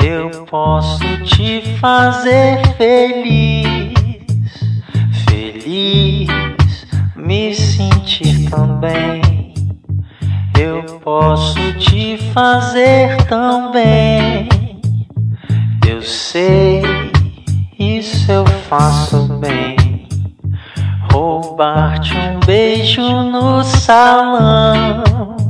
Eu posso te fazer feliz, feliz, me sentir também. Eu posso te fazer tão bem. Eu sei, isso eu faço bem. Roubar-te um beijo no salão,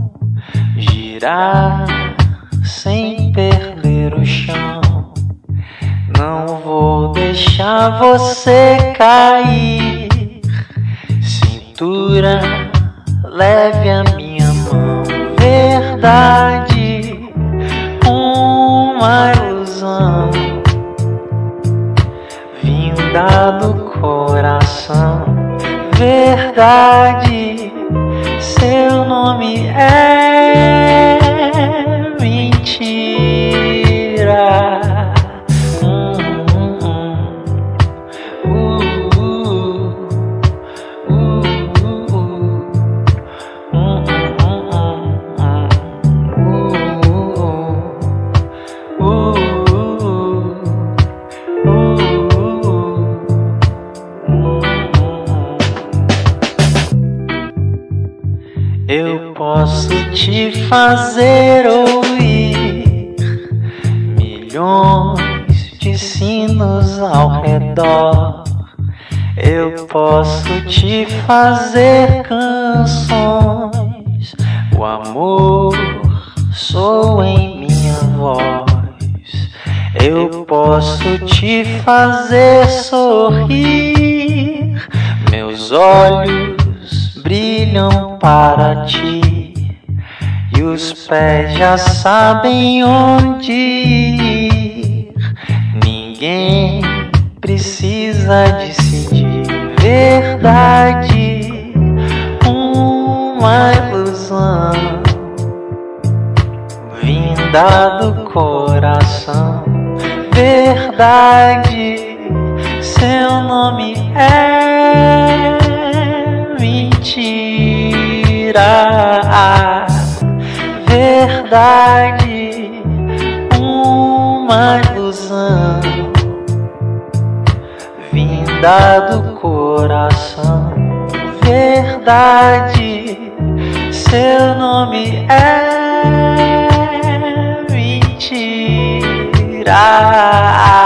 girar sem perder o chão. Não vou deixar você cair. Cintura, leve a minha mão. Verdade, uma ilusão vinda do coração. Verdade, seu nome é mentira. Eu posso te fazer ouvir milhões de sinos ao redor. Eu posso te fazer canções. O amor soa em minha voz. Eu posso te fazer sorrir. Meus olhos brilham para ti e os pés já sabem onde ir. Ninguém precisa decidir. Verdade, uma ilusão vinda do coração. Verdade, seu nome é mentira. Verdade, uma ilusão vinda do coração. Verdade, seu nome é mentira.